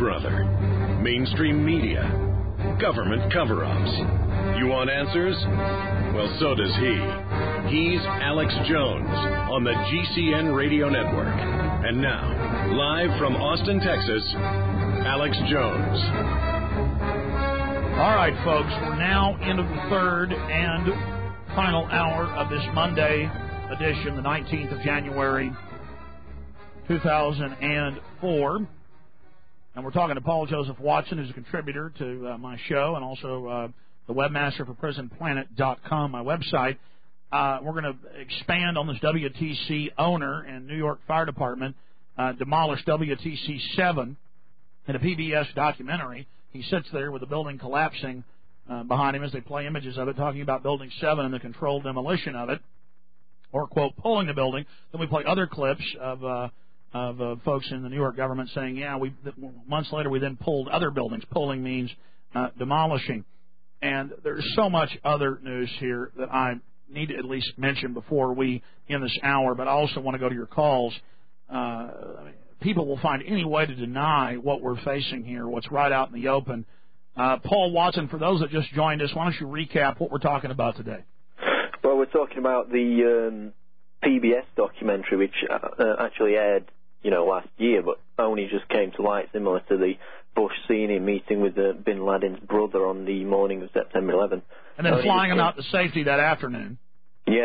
brother? Mainstream media? Government cover-ups? You want answers? Well, so does he. He's Alex Jones on the GCN Radio Network. And now, live from Austin, Texas, Alex Jones. All right, folks, we're now into the third and final hour of this Monday edition, the 19th of January, 2004. And we're talking to Paul Joseph Watson, who's a contributor to my show and also the webmaster for PrisonPlanet.com, my website. We're going to expand on this WTC owner and New York Fire Department demolished WTC 7 in a PBS documentary. He sits there with the building collapsing behind him as they play images of it, talking about Building 7 and the controlled demolition of it, or, quote, pulling the building. Then we play other clips of folks in the New York government saying, yeah, months later we then pulled other buildings. Pulling means demolishing. And there's so much other news here that I need to at least mention before we end this hour, but I also want to go to your calls. People will find any way to deny what we're facing here, what's right out in the open. Paul Watson, for those that just joined us, why don't you recap what we're talking about today? Well, we're talking about the PBS documentary, which actually aired, last year, but only just came to light, similar to the Bush senior meeting with bin Laden's brother on the morning of September 11th. And then flying him out to safety that afternoon. Yeah.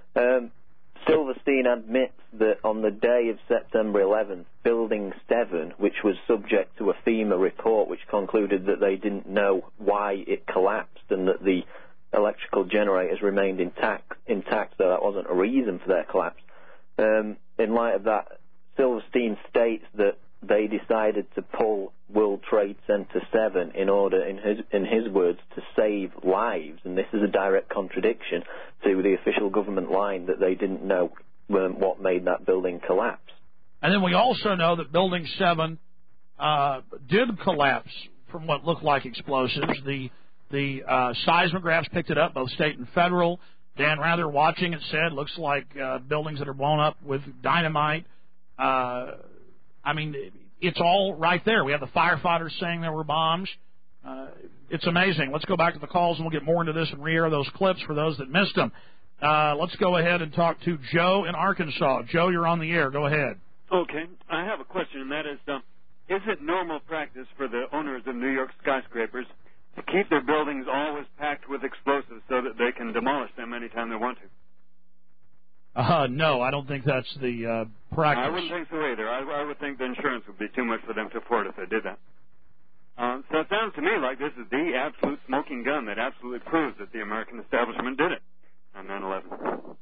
Silverstein admits that on the day of September 11th, Building 7, which was subject to a FEMA report which concluded that they didn't know why it collapsed and that the electrical generators remained intact, so that wasn't a reason for their collapse. In light of that, Silverstein states that they decided to pull World Trade Center 7 in order, in his words, to save lives, and this is a direct contradiction to the official government line that they didn't know what made that building collapse. And then we also know that Building 7 did collapse from what looked like explosives. The seismographs picked it up, both state and federal. Dan Rather, watching it, said, looks like buildings that are blown up with dynamite. It's all right there. We have the firefighters saying there were bombs. It's amazing. Let's go back to the calls, and we'll get more into this and re-air those clips for those that missed them. Let's go ahead and talk to Joe in Arkansas. Joe, you're on the air. Go ahead. Okay. I have a question, and that is it normal practice for the owners of New York skyscrapers to keep their buildings always packed with explosives so that they can demolish them anytime they want to? No, I don't think that's the practice. I wouldn't think so either. I would think the insurance would be too much for them to afford if they did that. So it sounds to me like this is the absolute smoking gun that absolutely proves that the American establishment did it on 9/11.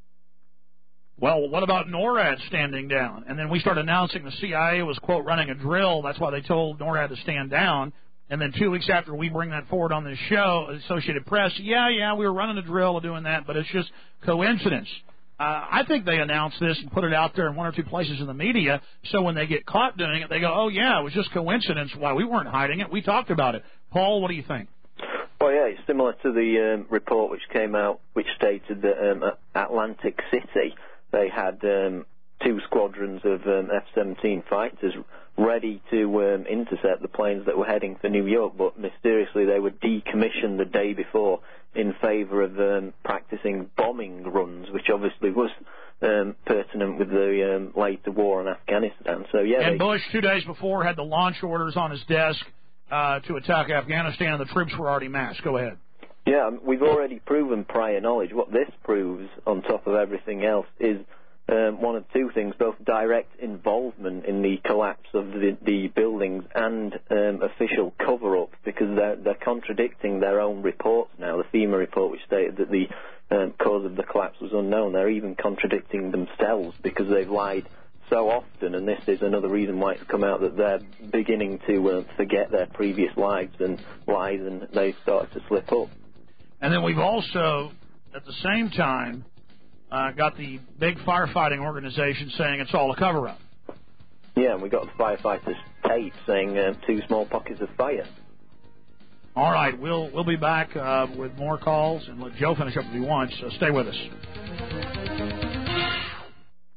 Well, what about NORAD standing down? And then we start announcing the CIA was, quote, running a drill. That's why they told NORAD to stand down. And then 2 weeks after we bring that forward on this show, Associated Press, yeah, we were running a drill of doing that, but it's just coincidence. I think they announced this and put it out there in one or two places in the media, so when they get caught doing it, they go, oh, yeah, it was just coincidence. Why, we weren't hiding it. We talked about it. Paul, what do you think? Well, yeah, it's similar to the report which came out, which stated that at Atlantic City they had 2 squadrons of F-17 fighters ready to intercept the planes that were heading for New York, but mysteriously they were decommissioned the day before in favor of practicing bombing runs, which obviously was pertinent with the later war in Afghanistan. So yeah. And Bush, 2 days before, had the launch orders on his desk to attack Afghanistan, and the troops were already massed. Go ahead. Yeah, we've already proven prior knowledge. What this proves, on top of everything else, is one of two things, both direct involvement in the collapse of the buildings and official cover-up, because they're contradicting their own reports now. The FEMA report, which stated that the cause of the collapse was unknown, they're even contradicting themselves because they've lied so often, and this is another reason why it's come out that they're beginning to forget their previous lives and lies, and they've started to slip up. And then we've also, at the same time, got the big firefighting organization saying it's all a cover-up. Yeah, and we got the firefighters' tape saying 2 small pockets of fire. All right, we'll be back with more calls and let Joe finish up if he wants. So stay with us.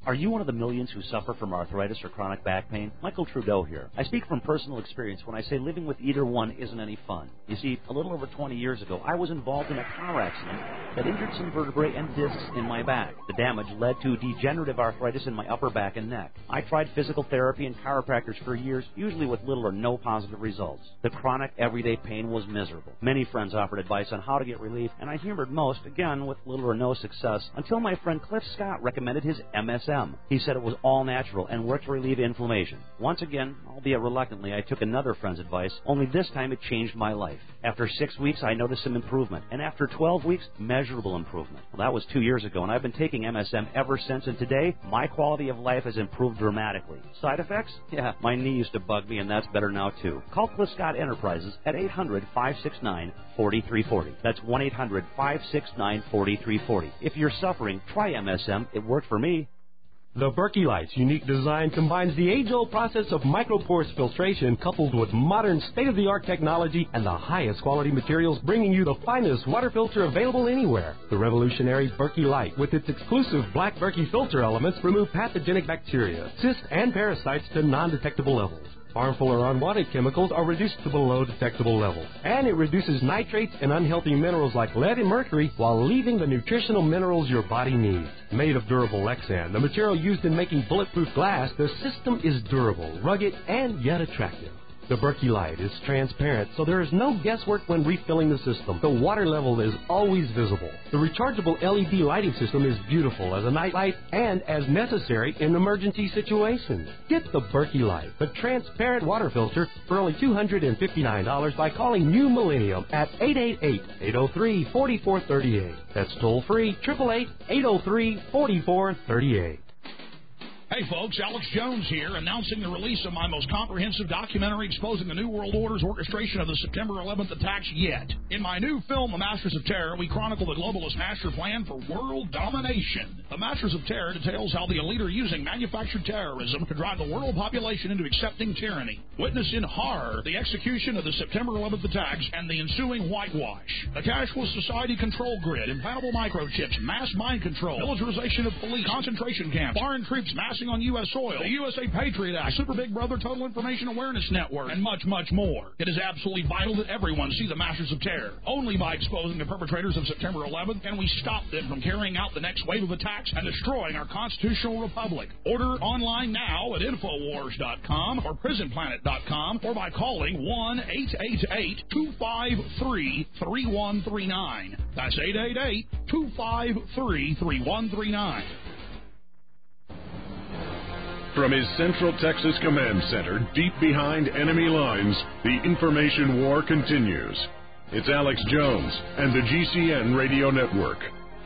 Are you one of the millions who suffer from arthritis or chronic back pain? Michael Trudeau here. I speak from personal experience when I say living with either one isn't any fun. You see, a little over 20 years ago, I was involved in a car accident that injured some vertebrae and discs in my back. The damage led to degenerative arthritis in my upper back and neck. I tried physical therapy and chiropractors for years, usually with little or no positive results. The chronic, everyday pain was miserable. Many friends offered advice on how to get relief, and I humored most, again, with little or no success, until my friend Cliff Scott recommended his MSM. He said it was all natural and worked to relieve inflammation. Once again, albeit reluctantly, I took another friend's advice, only this time it changed my life. After 6 weeks, I noticed some improvement, and after 12 weeks, measurable improvement. Well, that was 2 years ago, and I've been taking MSM ever since, and today, my quality of life has improved dramatically. Side effects? Yeah, my knee used to bug me, and that's better now, too. Call Cliff Scott Enterprises at 800-569-4340. That's 1-800-569-4340. If you're suffering, try MSM. It worked for me. The Berkey Light's unique design combines the age-old process of microporous filtration coupled with modern state-of-the-art technology and the highest quality materials, bringing you the finest water filter available anywhere. The revolutionary Berkey Light, with its exclusive black Berkey filter elements, remove pathogenic bacteria, cysts, and parasites to non-detectable levels. Harmful or unwanted chemicals are reduced to below detectable levels. And it reduces nitrates and unhealthy minerals like lead and mercury while leaving the nutritional minerals your body needs. Made of durable Lexan, the material used in making bulletproof glass, the system is durable, rugged, and yet attractive. The Berkey Light is transparent, so there is no guesswork when refilling the system. The water level is always visible. The rechargeable LED lighting system is beautiful as a night light and as necessary in emergency situations. Get the Berkey Light, the transparent water filter, for only $259 by calling New Millennium at 888-803-4438. That's toll-free, 888-803-4438. Hey folks, Alex Jones here, announcing the release of my most comprehensive documentary exposing the New World Order's orchestration of the September 11th attacks yet. In my new film, The Masters of Terror, we chronicle the globalist master plan for world domination. The Masters of Terror details how the elite are using manufactured terrorism to drive the world population into accepting tyranny. Witness in horror the execution of the September 11th attacks and the ensuing whitewash. The cashless society control grid, implantable microchips, mass mind control, militarization of police, concentration camps, foreign troops massing on U.S. soil, the USA Patriot Act, Super Big Brother Total Information Awareness Network, and much, much more. It is absolutely vital that everyone see the Masters of Terror. Only by exposing the perpetrators of September 11th can we stop them from carrying out the next wave of attacks and destroying our constitutional republic. Order online now at Infowars.com or PrisonPlanet.com or by calling 1-888-253-3139. That's 888-253-3139. From his Central Texas Command Center, deep behind enemy lines, the information war continues. It's Alex Jones and the GCN Radio Network.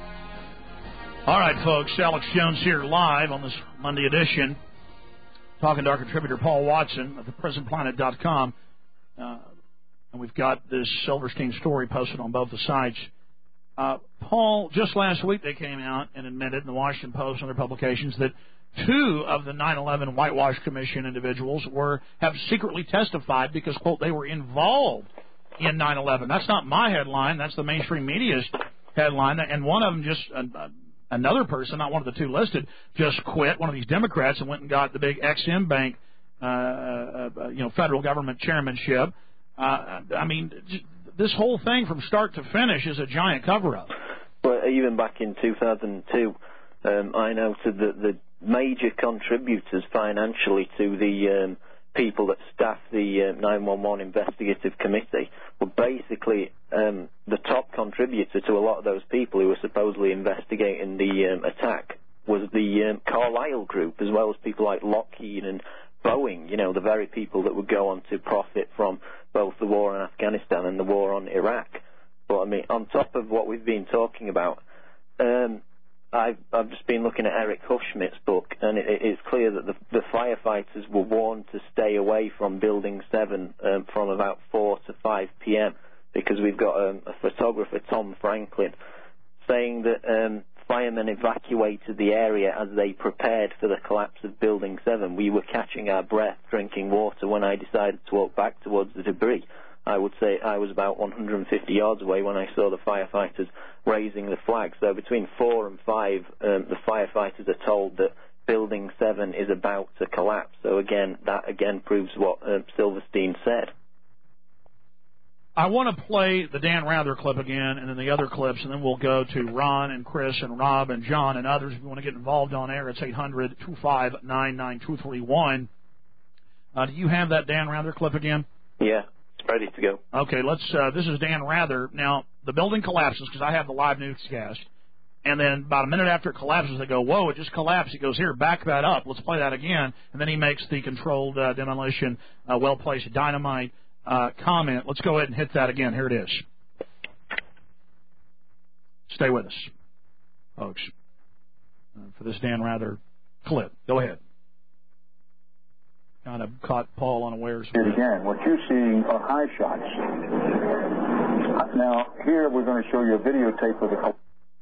All right, folks, Alex Jones here live on this Monday edition, talking to our contributor Paul Watson of theprisonplanet.com. And we've got this Silverstein story posted on both the sites. Paul, just last week they came out and admitted in the Washington Post and other publications that 2 of the 9/11 Whitewash Commission individuals have secretly testified because, quote, they were involved in 9/11. That's not my headline. That's the mainstream media's headline. And one of them just, another person, not one of the 2 listed, just quit, one of these Democrats, and went and got the big Ex-Im Bank, federal government chairmanship. I mean, this whole thing from start to finish is a giant cover-up. Well, even back in 2002, I noted that the major contributors financially to the people that staff the 911 investigative committee were basically the top contributor to a lot of those people who were supposedly investigating the attack was the Carlyle Group, as well as people like Lockheed and Boeing, the very people that would go on to profit from both the war in Afghanistan and the war on Iraq. But, I mean, on top of what we've been talking about, I've just been looking at Eric Huschmidt's book, and it's clear that the firefighters were warned to stay away from Building 7 from about 4 to 5 p.m. because we've got a photographer, Tom Franklin, saying that firemen evacuated the area as they prepared for the collapse of Building 7. We were catching our breath, drinking water when I decided to walk back towards the debris. I would say I was about 150 yards away when I saw the firefighters raising the flag. So between 4 and 5, the firefighters are told that Building 7 is about to collapse. So that again proves what Silverstein said. I want to play the Dan Rather clip again and then the other clips, and then we'll go to Ron and Chris and Rob and John and others. If you want to get involved on air, it's 800-259-9231. Do you have that Dan Rather clip again? Yeah, it's ready to go. Okay, this is Dan Rather. Now, the building collapses because I have the live newscast. And then about a minute after it collapses, they go, whoa, it just collapsed. He goes, here, back that up. Let's play that again. And then he makes the controlled demolition, well-placed dynamite comment. Let's go ahead and hit that again. Here it is. Stay with us, folks, for this Dan Rather clip. Go ahead. Kind of caught Paul unawares. And again, what you're seeing are high shots. Now, here we're going to show you a videotape of the...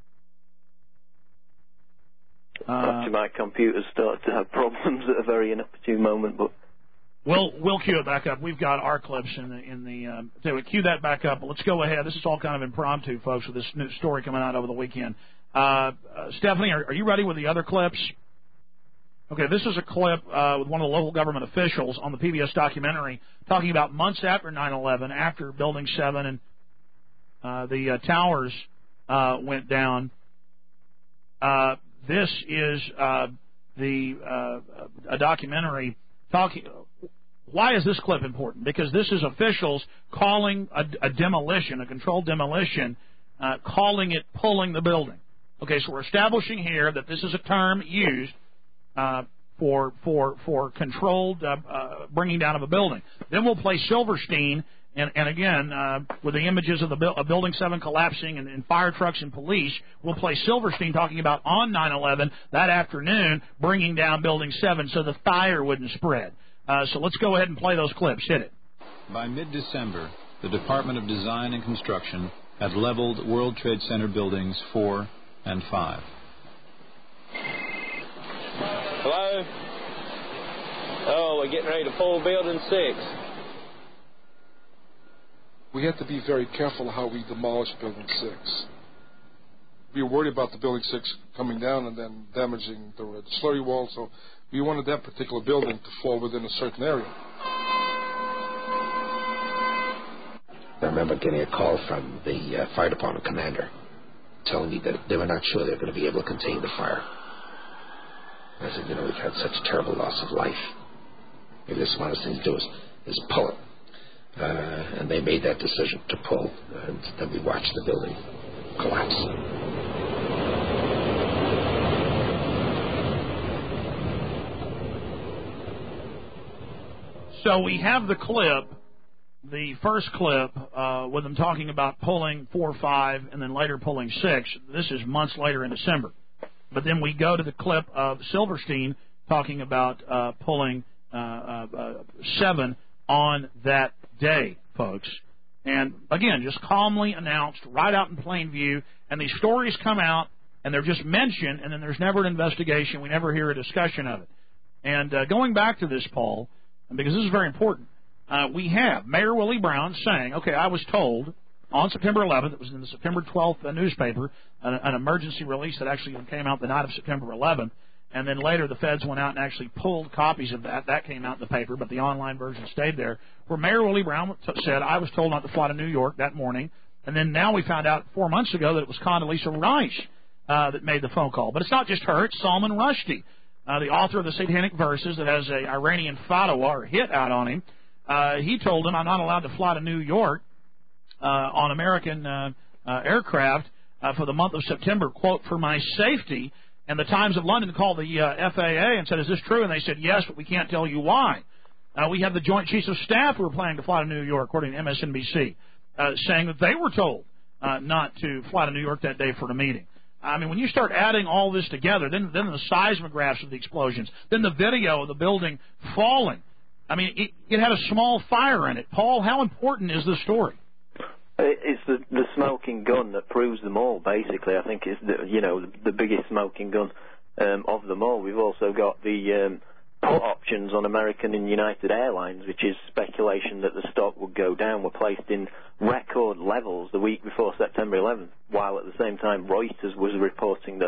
My computer started to have problems at a very inopportune moment, but we'll cue it back up. We've got our clips in the so cue that back up. But let's go ahead. This is all kind of impromptu, folks, with this new story coming out over the weekend. Stephanie, are you ready with the other clips? Okay, this is a clip with one of the local government officials on the PBS documentary talking about months after 9/11, after Building 7 and the towers went down. This is a documentary talking. Why is this clip important? Because this is officials calling a demolition, a controlled demolition, calling it pulling the building. Okay, so we're establishing here that this is a term used for controlled bringing down of a building. Then we'll play Silverstein. And again, with the images of Building 7 collapsing and fire trucks and police, we'll play Silverstein talking about on 9/11 that afternoon bringing down Building 7 so the fire wouldn't spread. So let's go ahead and play those clips. Hit it. By mid-December, the Department of Design and Construction had leveled World Trade Center buildings 4 and 5. Hello? Oh, we're getting ready to pull Building 6. We have to be very careful how we demolish Building 6. We were worried about the Building 6 coming down and then damaging the slurry wall, so we wanted that particular building to fall within a certain area. I remember getting a call from the fire department commander telling me that they were not sure they were going to be able to contain the fire. I said, we've had such a terrible loss of life. Maybe the smartest thing to do is pull it. And they made that decision to pull, and then we watched the building collapse. So we have the clip, the first clip, with them talking about pulling 4, 5, and then later pulling 6. This is months later in December. But then we go to the clip of Silverstein talking about pulling 7 on that day, folks. And, again, just calmly announced right out in plain view. And these stories come out, and they're just mentioned, and then there's never an investigation. We never hear a discussion of it. And going back to this, Paul, because this is very important, we have Mayor Willie Brown saying, okay, I was told on September 11th, it was in the September 12th newspaper, an emergency release that actually came out the night of September 11th. And then later the feds went out and actually pulled copies of that. That came out in the paper, but the online version stayed there, where Mayor Willie Brown said, I was told not to fly to New York that morning. And then now we found out 4 months ago that it was Condoleezza Rice that made the phone call. But it's not just her. It's Salman Rushdie, the author of the Satanic Verses that has a Iranian fatwa or hit out on him. He told him, I'm not allowed to fly to New York on American aircraft for the month of September, quote, for my safety. And the Times of London called the FAA and said, is this true? And they said, yes, but we can't tell you why. We have the Joint Chiefs of Staff who are planning to fly to New York, according to MSNBC, saying that they were told not to fly to New York that day for the meeting. I mean, when you start adding all this together, then the seismographs of the explosions, then the video of the building falling. I mean, it had a small fire in it. Paul, how important is this story? It's the smoking gun that proves them all, basically. I think it's the biggest smoking gun of them all. We've also got the put options on American and United Airlines, which is speculation that the stock would go down, were placed in record levels the week before September 11th, while at the same time Reuters was reporting that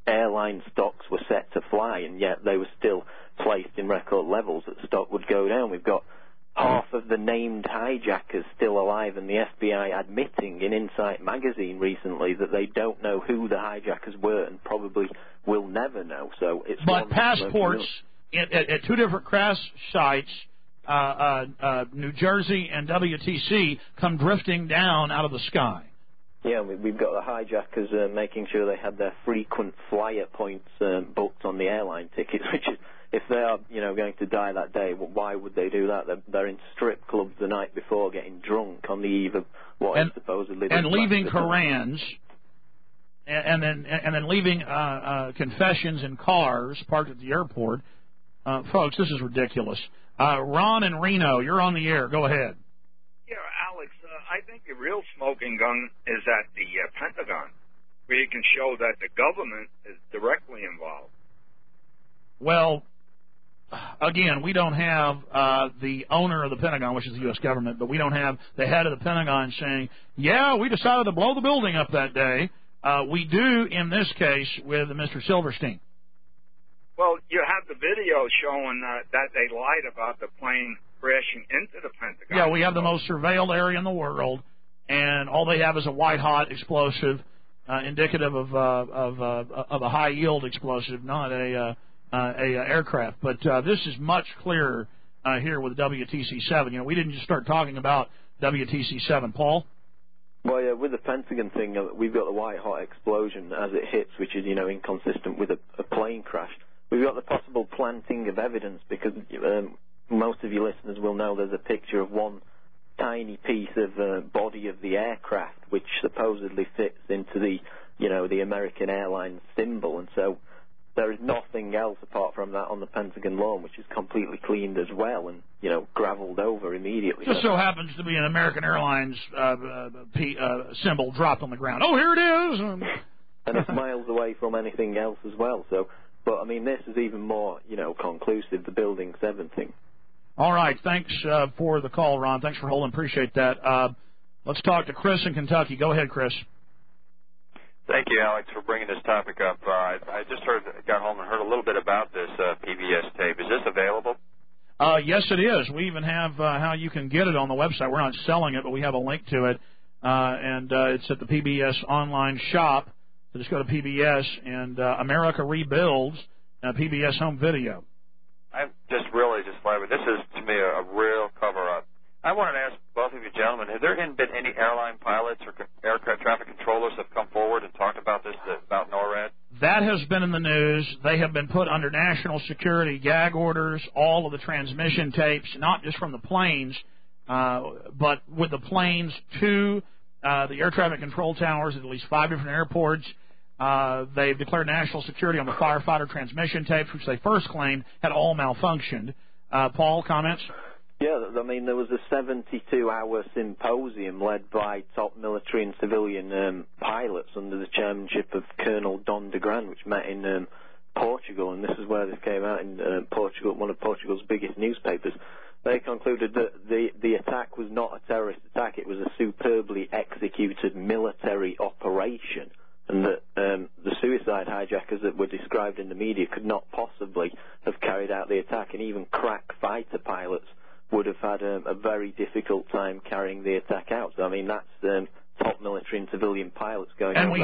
airline stocks were set to fly, and yet they were still placed in record levels that stock would go down. We've got half of the named hijackers still alive, and the FBI admitting in Insight magazine recently that they don't know who the hijackers were and probably will never know. So it's but passports at two different crash sites, New Jersey and WTC, come drifting down out of the sky. Yeah, we've got the hijackers making sure they had their frequent flyer points booked on the airline tickets, which is, if they are, going to die that day, well, why would they do that? They're in strip clubs the night before, getting drunk on the eve of what is supposedly and leaving Korans, and then leaving confessions in cars parked at the airport. Folks, this is ridiculous. Ron in Reno, you're on the air. Go ahead. Yeah, Alex, I think the real smoking gun is at the Pentagon, where you can show that the government is directly involved. Well, again, we don't have the owner of the Pentagon, which is the U.S. government, but we don't have the head of the Pentagon saying, yeah, we decided to blow the building up that day. We do in this case with Mr. Silverstein. Well, you have the video showing that they lied about the plane crashing into the Pentagon. Yeah, we have the most surveilled area in the world, and all they have is a white-hot explosive, indicative of a high-yield explosive, not a aircraft. But this is much clearer here with WTC-7. We didn't just start talking about WTC-7. Paul? Well, yeah, with the Pentagon thing, we've got the white-hot explosion as it hits, which is, inconsistent with a plane crash. We've got the possible planting of evidence because most of your listeners will know there's a picture of one tiny piece of body of the aircraft which supposedly fits into the American Airlines symbol, and so there is nothing else apart from that on the Pentagon lawn, which is completely cleaned as well and, gravelled over immediately. Just so happens to be an American Airlines symbol dropped on the ground. Oh, here it is! And it's miles away from anything else as well. So, but, this is even more, conclusive, the Building 7 thing. All right. Thanks for the call, Ron. Thanks for holding. Appreciate that. Let's talk to Chris in Kentucky. Go ahead, Chris. Thank you, Alex, for bringing this topic up. I just got home and heard a little bit about this PBS tape. Is this available? Yes, it is. We even have how you can get it on the website. We're not selling it, but we have a link to it, and it's at the PBS online shop. So just go to PBS, and America Rebuilds, PBS Home Video. I'm just really glad. This is, to me, a real cover-up. I wanted to ask both of you gentlemen, have there been any airline pilots or aircraft traffic controllers that have come forward and talked about this, about NORAD? That has been in the news. They have been put under national security gag orders, all of the transmission tapes, not just from the planes, but with the planes to the air traffic control towers at least 5 different airports. They've declared national security on the firefighter transmission tapes, which they first claimed had all malfunctioned. Paul, comments? Yeah, there was a 72-hour symposium led by top military and civilian pilots under the chairmanship of Colonel Don de Gran, which met in Portugal, and this is where this came out in Portugal, one of Portugal's biggest newspapers. They concluded that the attack was not a terrorist attack, it was a superbly executed military operation, and that the suicide hijackers that were described in the media could not possibly have carried out the attack, and even crack fighter pilots would have had a very difficult time carrying the attack out. So, that's top military and civilian pilots going on. And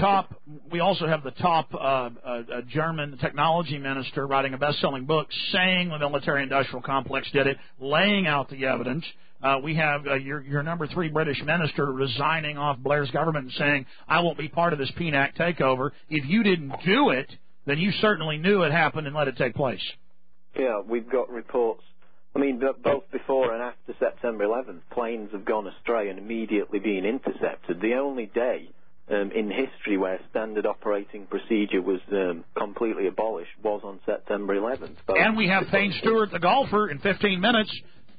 we also have the top German technology minister writing a best-selling book saying the military-industrial complex did it, laying out the evidence. We have your number 3 British minister resigning off Blair's government and saying, I won't be part of this PNAC takeover. If you didn't do it, then you certainly knew it happened and let it take place. Yeah, we've got reports. Both before and after September 11th, planes have gone astray and immediately been intercepted. The only day in history where standard operating procedure was completely abolished was on September 11th. And we have Payne Stewart, the golfer, in 15 minutes.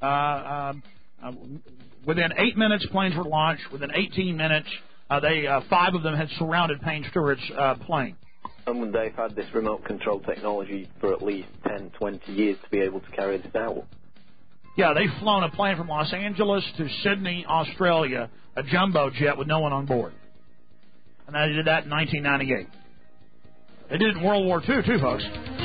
Within 8 minutes, planes were launched. Within 18 minutes, 5 of them had surrounded Payne Stewart's plane. And they've had this remote control technology for at least 10, 20 years to be able to carry this out. Yeah, they've flown a plane from Los Angeles to Sydney, Australia, a jumbo jet with no one on board. And they did that in 1998. They did it in World War II, too, folks.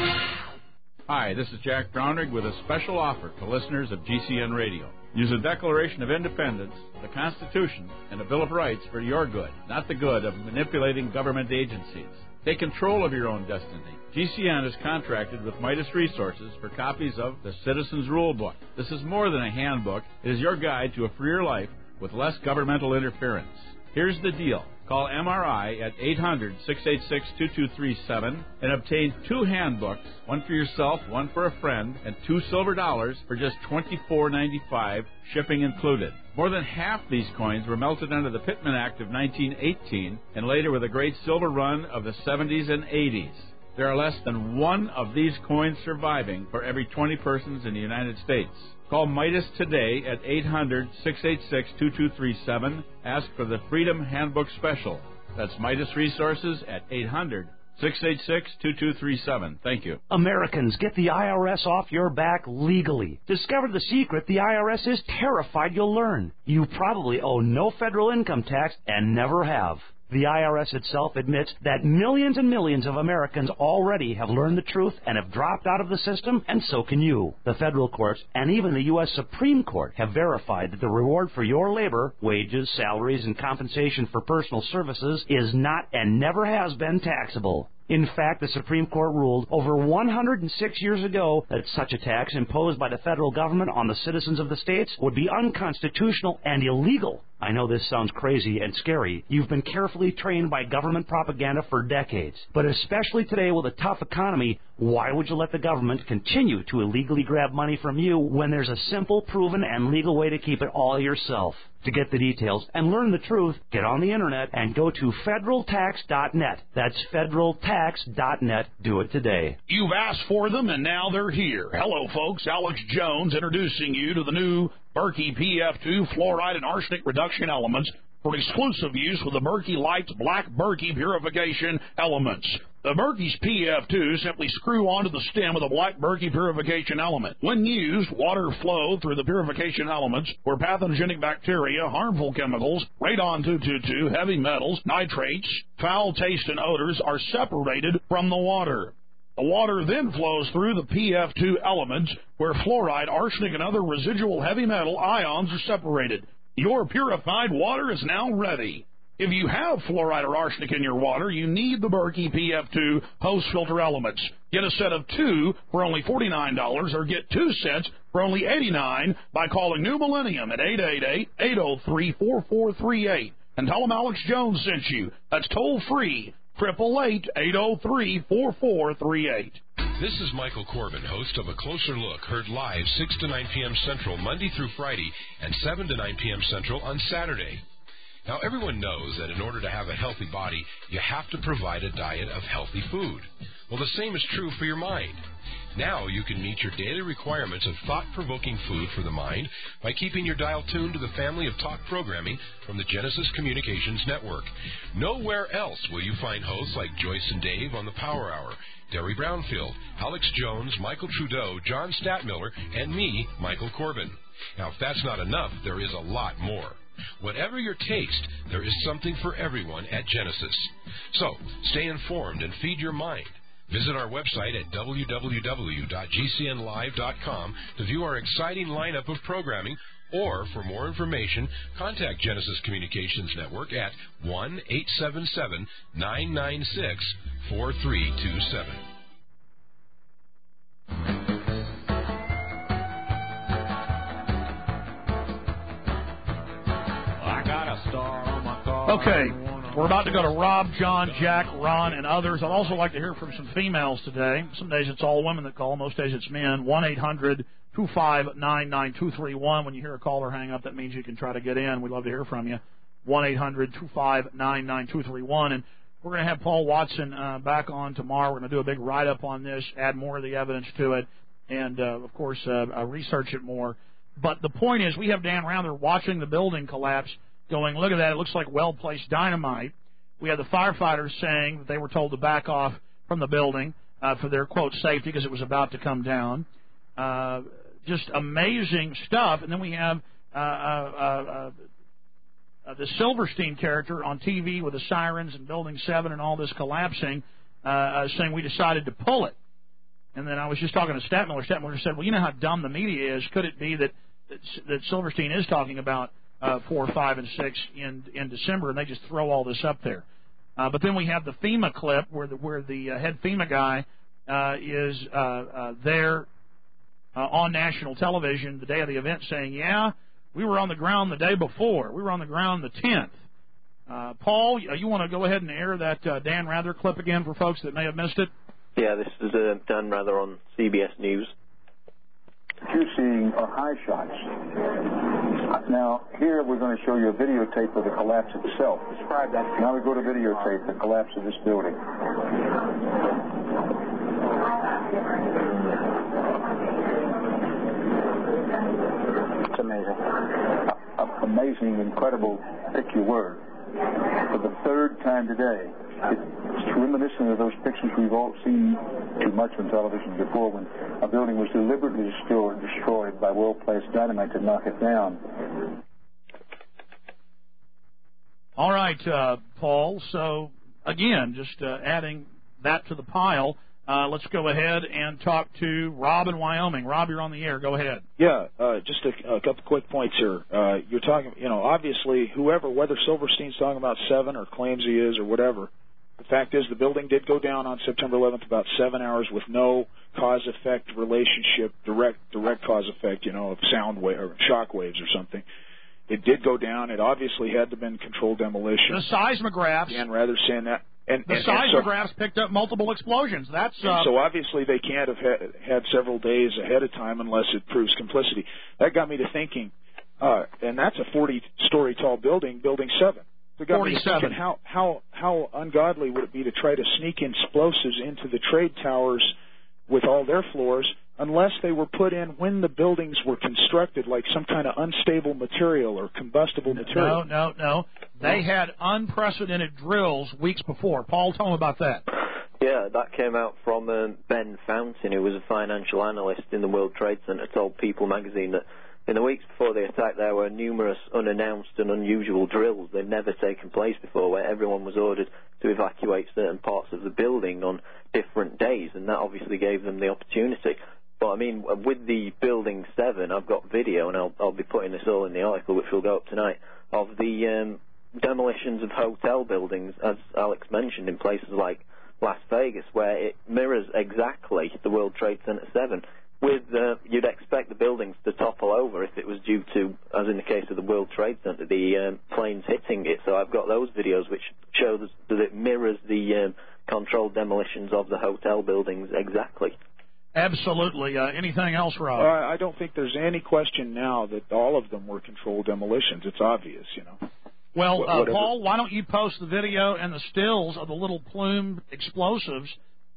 Hi, this is Jack Brownrigg with a special offer to listeners of GCN Radio. Use a Declaration of Independence, the Constitution, and a Bill of Rights for your good, not the good of manipulating government agencies. Take control of your own destiny. GCN is contracted with Midas Resources for copies of the Citizens Rule Book. This is more than a handbook. It is your guide to a freer life with less governmental interference. Here's the deal. Call MRI at 800-686-2237 and obtain 2 handbooks, one for yourself, one for a friend, and $2 silver for just $24.95, shipping included. More than half these coins were melted under the Pittman Act of 1918 and later with a great silver run of the 70s and 80s. There are less than 1 of these coins surviving for every 20 persons in the United States. Call Midas today at 800-686-2237. Ask for the Freedom Handbook Special. That's Midas Resources at 800-686-2237. Thank you. Americans, get the IRS off your back legally. Discover the secret the IRS is terrified you'll learn. You probably owe no federal income tax and never have. The IRS itself admits that millions and millions of Americans already have learned the truth and have dropped out of the system, and so can you. The federal courts and even the U.S. Supreme Court have verified that the reward for your labor, wages, salaries, and compensation for personal services is not and never has been taxable. In fact, the Supreme Court ruled over 106 years ago that such a tax imposed by the federal government on the citizens of the states would be unconstitutional and illegal. I know this sounds crazy and scary. You've been carefully trained by government propaganda for decades. But especially today with a tough economy, why would you let the government continue to illegally grab money from you when there's a simple, proven, and legal way to keep it all yourself? To get the details and learn the truth, get on the Internet and go to federaltax.net. That's federaltax.net. Do it today. You've asked for them, and now they're here. Hello, folks. Alex Jones introducing you to the new Berkey PF2 fluoride and arsenic reduction elements for exclusive use with the Berkey Lights Black Berkey purification elements. The Berkey's PF2 simply screw onto the stem of the Black Berkey purification element. When used, water flow through the purification elements where pathogenic bacteria, harmful chemicals, radon-222, heavy metals, nitrates, foul taste, and odors are separated from the water. The water then flows through the PF2 elements where fluoride, arsenic, and other residual heavy metal ions are separated. Your purified water is now ready. If you have fluoride or arsenic in your water, you need the Berkey PF2 post-filter elements. Get a set of 2 for only $49 or get 2 sets for only $89 by calling New Millennium at 888-803-4438. And tell them Alex Jones sent you. That's toll-free, 888-803-4438. This is Michael Corbin, host of A Closer Look, heard live 6 to 9 p.m. Central, Monday through Friday, and 7 to 9 p.m. Central on Saturday. Now, everyone knows that in order to have a healthy body, you have to provide a diet of healthy food. Well, the same is true for your mind. Now you can meet your daily requirements of thought-provoking food for the mind by keeping your dial tuned to the family of talk programming from the Genesis Communications Network. Nowhere else will you find hosts like Joyce and Dave on the Power Hour, Derry Brownfield, Alex Jones, Michael Trudeau, John Statmiller, and me, Michael Corbin. Now, if that's not enough, there is a lot more. Whatever your taste, there is something for everyone at Genesis. So, stay informed and feed your mind. Visit our website at www.gcnlive.com to view our exciting lineup of programming, or for more information, contact Genesis Communications Network at 1-877-996-4327. Okay, we're about to go to Rob, John, Jack, Ron, and others. I'd also like to hear from some females today. Some days it's all women that call. Most days it's men. 1-800-259-9231. When you hear a caller hang up, that means you can try to get in. We'd love to hear from you. 1-800-259-9231. And we're going to have Paul Watson back on tomorrow. We're going to do a big write-up on this, add more of the evidence to it, and, of course, research it more. But the point is, we have Dan Rather watching the building collapse, going, look at that, it looks like well-placed dynamite. We had the firefighters saying that they were told to back off from the building for their, quote, safety because it was about to come down. Just amazing stuff. And then we have the Silverstein character on TV with the sirens and Building 7 and all this collapsing. saying we decided to pull it. And then I was just talking to Stadtmiller. Stadtmiller said, well, you know how dumb the media is. Could it be that Silverstein is talking about 4, 5, and 6 in December, and they just throw all this up there? But then we have the FEMA clip where the head FEMA guy is there on national television the day of the event saying, yeah, we were on the ground the day before. We were on the ground the 10th. Paul, you want to go ahead and air that Dan Rather clip again for folks that may have missed it? Yeah, this is Dan Rather on CBS News. You're seeing are high shots. Now, here we're going to show you a videotape of the collapse itself. Describe that. Now we go to videotape, the collapse of this building. It's amazing. Amazing, incredible, pick your word. For the third time today, it's reminiscent of those pictures we've all seen too much on television before when a building was deliberately destroyed by world-class dynamite to knock it down. All right, Paul. So, again, just adding that to the pile, let's go ahead and talk to Rob in Wyoming. Rob, you're on the air. Go ahead. Yeah, just a couple quick points here. You're talking, obviously, whether Silverstein's talking about 7 or claims he is or whatever, the fact is the building did go down on September 11th about 7 hours with no cause-effect relationship, direct cause-effect, of sound wave or shock waves or something. It did go down. It obviously had to have been controlled demolition. The seismographs. And rather saying that. The seismographs picked up multiple explosions. So obviously they can't have had several days ahead of time unless it proves complicity. That got me to thinking, and that's a 40-story tall building, Building 7. So it got me to thinking, how ungodly would it be to try to sneak explosives into the trade towers with all their floors unless they were put in when the buildings were constructed, like some kind of unstable material or combustible material? No. They had unprecedented drills weeks before. Paul, tell them about that. Yeah, that came out from Ben Fountain, who was a financial analyst in the World Trade Center, told People magazine that in the weeks before the attack there were numerous unannounced and unusual drills. They'd never taken place before, where everyone was ordered to evacuate certain parts of the building on different days, and that obviously gave them the opportunity. But, I mean, with the Building 7, I've got video, and I'll be putting this all in the article, which will go up tonight, of the demolitions of hotel buildings, as Alex mentioned, in places like Las Vegas, where it mirrors exactly the World Trade Center 7. You'd expect the buildings to topple over if it was due to, as in the case of the World Trade Center, the planes hitting it. So I've got those videos which show that it mirrors the controlled demolitions of the hotel buildings exactly. Absolutely. Anything else, Rob? I don't think there's any question now that all of them were controlled demolitions. It's obvious, Well, Paul, why don't you post the video and the stills of the little plume explosives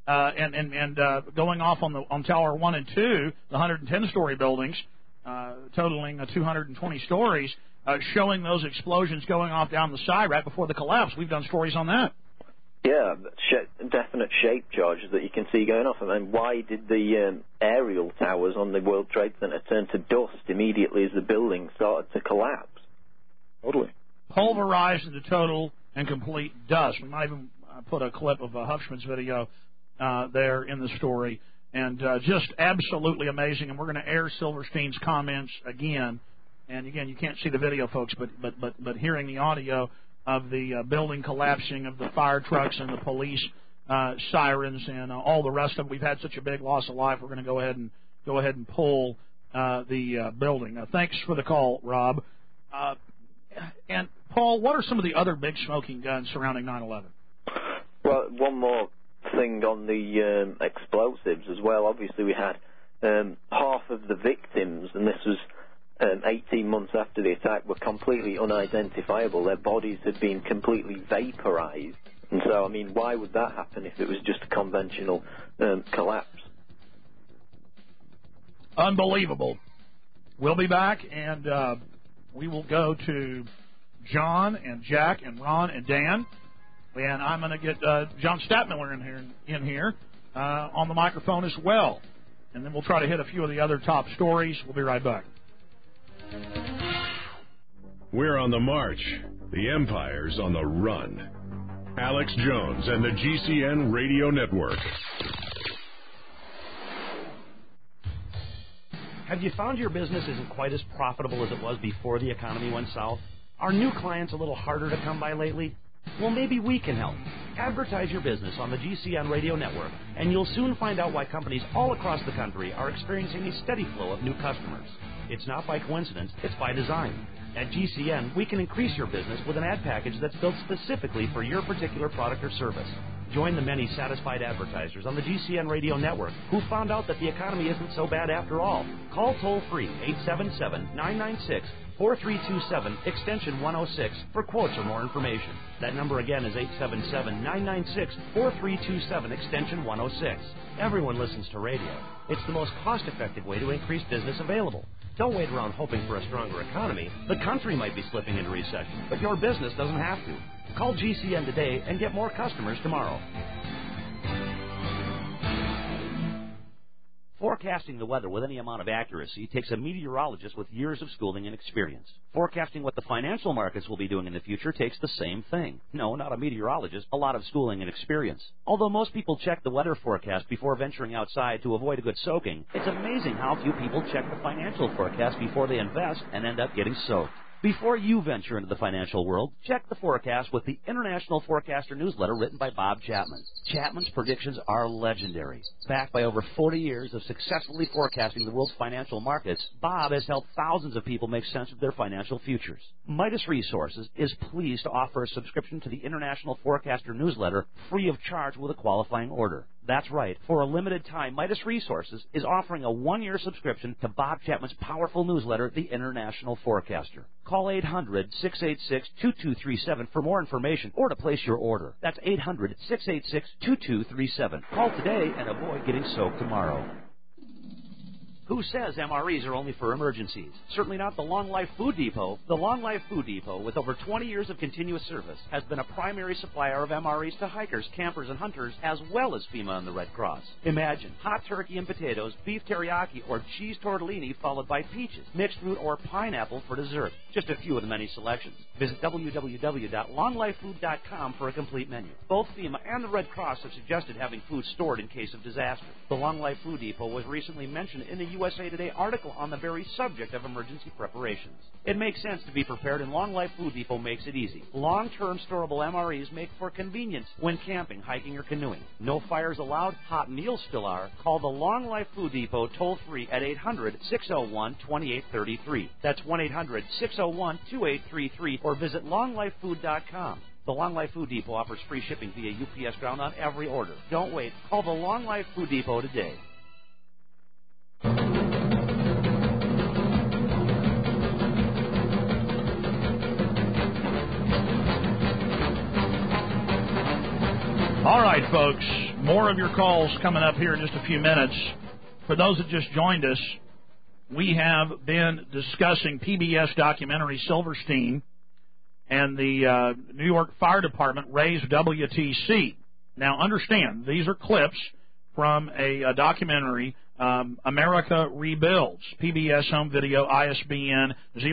and going off on Tower 1 and 2, the 110-story buildings, totaling 220 stories, showing those explosions going off down the side right before the collapse. We've done stories on that. Yeah, definite shape charges that you can see going off. I mean, why did the aerial towers on the World Trade Center turn to dust immediately as the building started to collapse? Totally. Pulverized into total and complete dust. We might even put a clip of Huffman's video there in the story. And just absolutely amazing. And we're going to air Silverstein's comments again. And, again, you can't see the video, folks, but hearing the audio of the building collapsing, of the fire trucks and the police sirens and all the rest of it. We've had such a big loss of life. We're going to go ahead and pull the building. Thanks for the call, Rob. And Paul, what are some of the other big smoking guns surrounding 9/11? Well, one more thing on the explosives as well. Obviously, we had half of the victims, and this was 18 months after the attack, were completely unidentifiable. Their bodies had been completely vaporized. And so, I mean, why would that happen if it was just a conventional collapse? Unbelievable. We'll be back, and we will go to John and Jack and Ron and Dan. And I'm going to get John Stadtmiller in here on the microphone as well. And then we'll try to hit a few of the other top stories. We'll be right back. We're on the march. The Empire's on the run. Alex Jones and the GCN Radio Network. Have you found your business isn't quite as profitable as it was before the economy went south? Are new clients a little harder to come by lately? Well, maybe we can help. Advertise your business on the GCN Radio Network, and you'll soon find out why companies all across the country are experiencing a steady flow of new customers. It's not by coincidence, it's by design. At GCN, we can increase your business with an ad package that's built specifically for your particular product or service. Join the many satisfied advertisers on the GCN Radio Network who found out that the economy isn't so bad after all. Call toll-free 877-996-4327, extension 106, for quotes or more information. That number again is 877-996-4327, extension 106. Everyone listens to radio. It's the most cost-effective way to increase business available. Don't wait around hoping for a stronger economy. The country might be slipping into recession, but your business doesn't have to. Call GCN today and get more customers tomorrow. Forecasting the weather with any amount of accuracy takes a meteorologist with years of schooling and experience. Forecasting what the financial markets will be doing in the future takes the same thing. No, not a meteorologist, a lot of schooling and experience. Although most people check the weather forecast before venturing outside to avoid a good soaking, it's amazing how few people check the financial forecast before they invest and end up getting soaked. Before you venture into the financial world, check the forecast with the International Forecaster newsletter written by Bob Chapman. Chapman's predictions are legendary. Backed by over 40 years of successfully forecasting the world's financial markets, Bob has helped thousands of people make sense of their financial futures. Midas Resources is pleased to offer a subscription to the International Forecaster newsletter free of charge with a qualifying order. That's right. For a limited time, Midas Resources is offering a one-year subscription to Bob Chapman's powerful newsletter, The International Forecaster. Call 800-686-2237 for more information or to place your order. That's 800-686-2237. Call today and avoid getting soaked tomorrow. Who says MREs are only for emergencies? Certainly not the Long Life Food Depot. The Long Life Food Depot, with over 20 years of continuous service, has been a primary supplier of MREs to hikers, campers, and hunters, as well as FEMA and the Red Cross. Imagine hot turkey and potatoes, beef teriyaki, or cheese tortellini, followed by peaches, mixed fruit, or pineapple for dessert. Just a few of the many selections. Visit www.longlifefood.com for a complete menu. Both FEMA and the Red Cross have suggested having food stored in case of disaster. The Long Life Food Depot was recently mentioned in the USA Today article on the very subject of emergency preparations. It makes sense to be prepared, and Long Life Food Depot makes it easy. Long-term storable MREs make for convenience when camping, hiking, or canoeing. No fires allowed, hot meals still are. Call the Long Life Food Depot toll-free at 800-601-2833. That's 1-800-601-2833, or visit longlifefood.com. The Long Life Food Depot offers free shipping via UPS ground on every order. Don't wait. Call the Long Life Food Depot today. All right, folks, more of your calls coming up here in just a few minutes. For those that just joined us, we have been discussing PBS documentary Silverstein and the New York Fire Department raised WTC. Now, understand, these are clips from a documentary, America Rebuilds, PBS home video, ISBN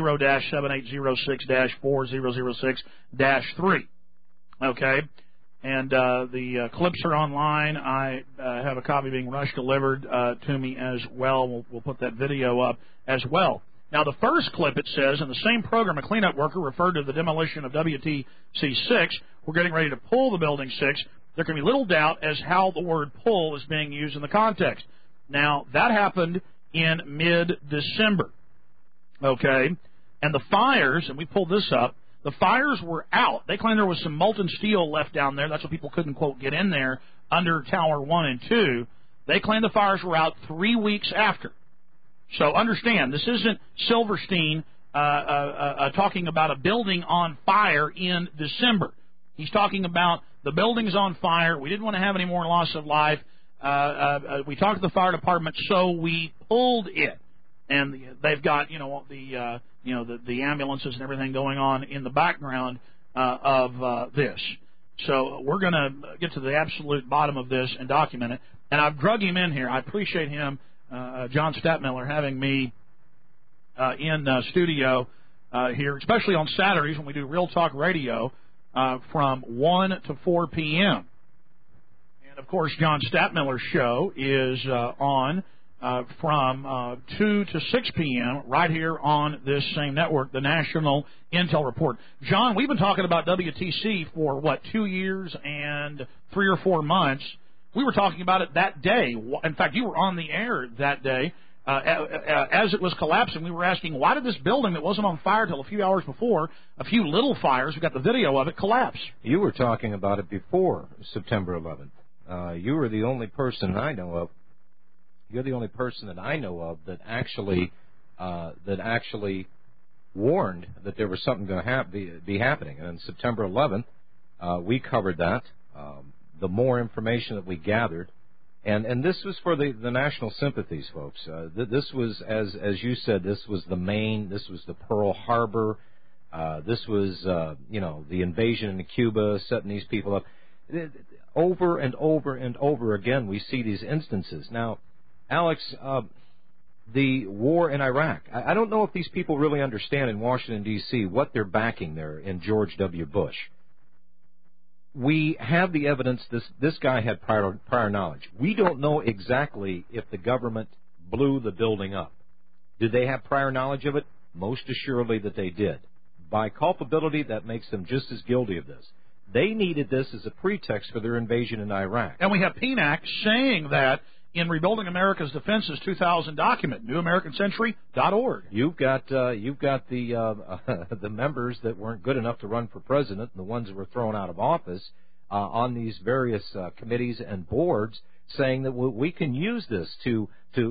0-7806-4006-3. Okay? And the clips are online. I have a copy being rush delivered to me as well. We'll put that video up as well. Now, the first clip, it says, in the same program, a cleanup worker referred to the demolition of WTC-6. We're getting ready to pull the Building 6. There can be little doubt as how the word pull is being used in the context. Now, that happened in mid-December, okay? And the fires, and we pulled this up, the fires were out. They claimed there was some molten steel left down there. That's why people couldn't, quote, get in there under Tower 1 and 2. They claimed the fires were out 3 weeks after. So understand, this isn't Silverstein talking about a building on fire in December. He's talking about the building's on fire. We didn't want to have any more loss of life. We talked to the fire department, so we pulled it. And they've got, the ambulances and everything going on in the background of this. So we're going to get to the absolute bottom of this and document it. And I've drug him in here. I appreciate him, John Stadtmiller, having me in studio here, especially on Saturdays when we do Real Talk Radio. from 1 to 4 p.m. And, of course, John Stadtmiller's show is on from 2 to 6 p.m. right here on this same network, the National Intel Report. John, we've been talking about WTC for, 2 years and 3 or 4 months. We were talking about it that day. In fact, you were on the air that day. As it was collapsing, we were asking, why did this building that wasn't on fire until a few hours before, a few little fires, we got the video of it, collapse? You were talking about it before September 11th. You were the only person I know of. You're the only person that I know of that actually warned that there was something going to be happening. And on September 11th, we covered that. The more information that we gathered, and this was for the national sympathies, folks. This was, as you said, this was the Maine, this was the Pearl Harbor, this was the invasion in Cuba, setting these people up. Over and over and over again, we see these instances. Now, Alex, the war in Iraq, I don't know if these people really understand in Washington, D.C., what they're backing there in George W. Bush. We have the evidence this guy had prior knowledge. We don't know exactly if the government blew the building up. Did they have prior knowledge of it? Most assuredly that they did. By culpability, that makes them just as guilty of this. They needed this as a pretext for their invasion in Iraq. And we have PNAC saying that in Rebuilding America's Defenses 2000 document, newamericancentury.org. You've got the members that weren't good enough to run for president and the ones that were thrown out of office on these various committees and boards saying that we can use this to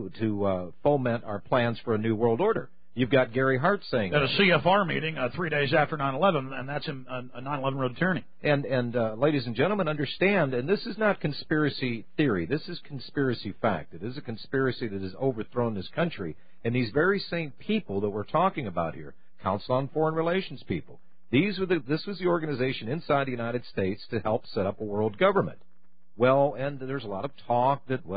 foment our plans for a new world order. You've got Gary Hart saying at a CFR meeting 3 days after 9/11, and that's a 9/11 road tyranny. And ladies and gentlemen, understand, and this is not conspiracy theory. This is conspiracy fact. It is a conspiracy that has overthrown this country. And these very same people that we're talking about here, Council on Foreign Relations people, this was the organization inside the United States to help set up a world government. Well, and there's a lot of talk that,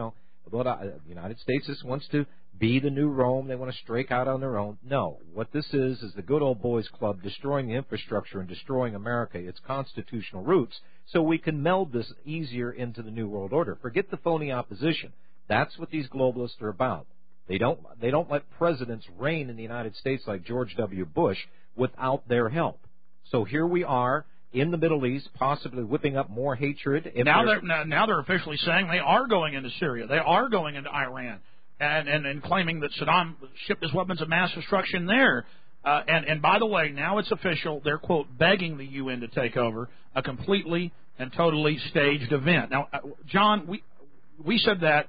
the United States just wants to be the new Rome. They want to strike out on their own. No. What this is the good old boys club destroying the infrastructure and destroying America, its constitutional roots, so we can meld this easier into the New World Order. Forget the phony opposition. That's what these globalists are about. They don't let presidents reign in the United States like George W. Bush without their help. So here we are in the Middle East, possibly whipping up more hatred. Now they're officially saying they are going into Syria. They are going into Iran. And claiming that Saddam shipped his weapons of mass destruction there. And by the way, now it's official. They're, quote, begging the UN to take over a completely and totally staged event. Now, John, we said that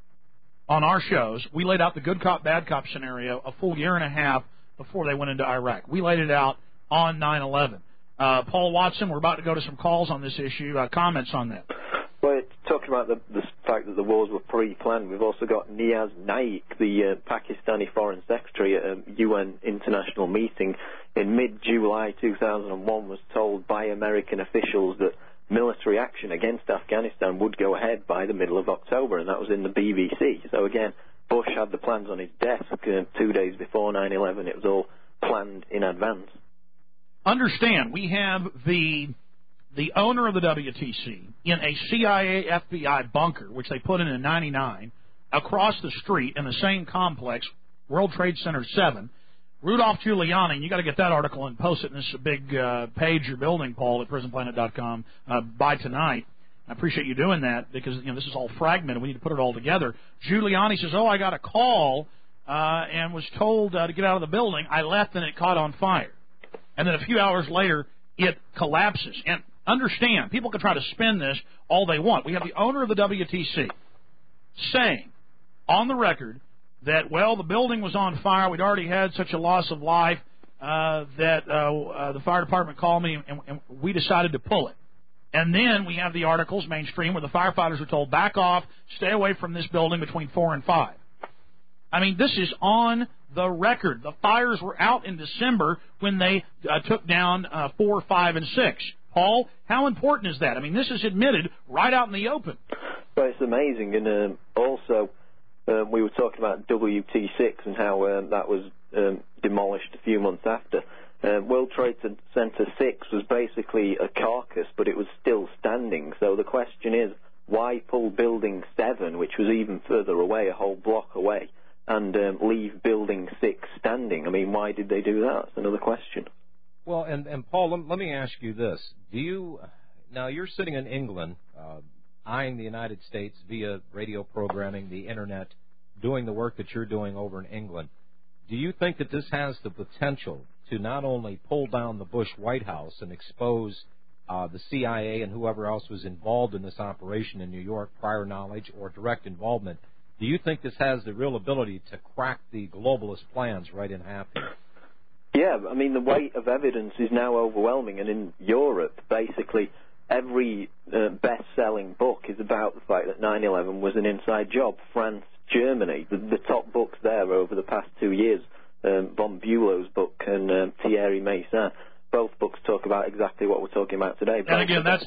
on our shows. We laid out the good cop, bad cop scenario a full year and a half before they went into Iraq. We laid it out on 9/11. Paul Watson, we're about to go to some calls on this issue. Comments on that? Well, talking about the fact that the wars were pre-planned, we've also got Niaz Naik, the Pakistani Foreign Secretary at a UN international meeting in mid-July 2001, was told by American officials that military action against Afghanistan would go ahead by the middle of October, and that was in the BBC. So again, Bush had the plans on his desk 2 days before 9/11. It was all planned in advance. Understand, we have the owner of the WTC in a CIA FBI bunker, which they put in 99, across the street in the same complex, World Trade Center 7, Rudolph Giuliani, and you got to get that article and post it in this big page you're building, Paul, at prisonplanet.com by tonight. I appreciate you doing that because this is all fragmented. We need to put it all together. Giuliani says, I got a call and was told to get out of the building. I left and it caught on fire. And then a few hours later, it collapses. And understand, people can try to spin this all they want. We have the owner of the WTC saying on the record that, the building was on fire. We'd already had such a loss of life that the fire department called me, and we decided to pull it. And then we have the articles, mainstream, where the firefighters are told, back off, stay away from this building between 4 and 5. I mean, this is on the record. The fires were out in December when they took down 4, 5, and 6. Paul, how important is that? I mean, this is admitted right out in the open. Well, it's amazing. And also, we were talking about WT6 and how that was demolished a few months after. World Trade Center 6 was basically a carcass, but it was still standing. So the question is, why pull Building 7, which was even further away, a whole block away, and leave Building 6 standing? I mean, why did they do that? That's another question. Well, and Paul, let me ask you this. Now you're sitting in England, eyeing the United States via radio programming, the Internet, doing the work that you're doing over in England. Do you think that this has the potential to not only pull down the Bush White House and expose the CIA and whoever else was involved in this operation in New York, prior knowledge or direct involvement? Do you think this has the real ability to crack the globalist plans right in half here? Yeah, I mean, the weight of evidence is now overwhelming, and in Europe, basically, every best-selling book is about the fact that 9/11 was an inside job. France, Germany, the top books there over the past 2 years, von Bülow's book and Thierry Meyssan, both books talk about exactly what we're talking about today. And again, that's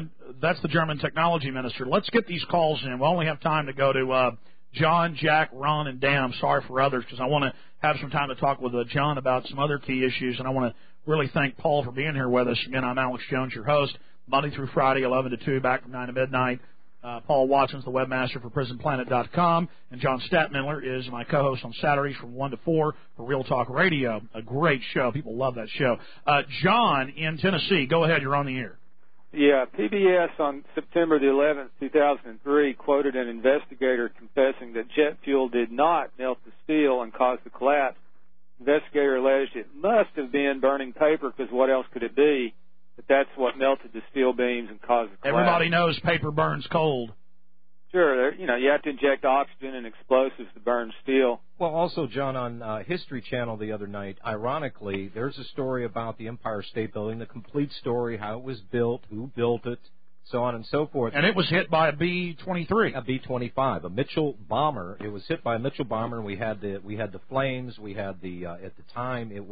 the German technology minister. Let's get these calls in. We only have time to go to John, Jack, Ron, and Dan. I'm sorry for others because I want to have some time to talk with John about some other key issues, and I want to really thank Paul for being here with us. Again, I'm Alex Jones, your host, Monday through Friday, 11 to 2, back from 9 to midnight. Paul Watson's the webmaster for PrisonPlanet.com, and John Stadtmiller is my co-host on Saturdays from 1 to 4 for Real Talk Radio. A great show. People love that show. John in Tennessee, go ahead. You're on the air. Yeah, PBS on September the 11th, 2003, quoted an investigator confessing that jet fuel did not melt the steel and cause the collapse. Investigator alleged it must have been burning paper because what else could it be? But that's what melted the steel beams and caused the collapse. Everybody knows paper burns cold. Sure, you have to inject oxygen and explosives to burn steel. Well, also, John, on History Channel the other night, ironically, there's a story about the Empire State Building, the complete story, how it was built, who built it, so on and so forth. And it was hit by a B-23. A B-25, a Mitchell bomber. It was hit by a Mitchell bomber, and we had the flames. We had at the time it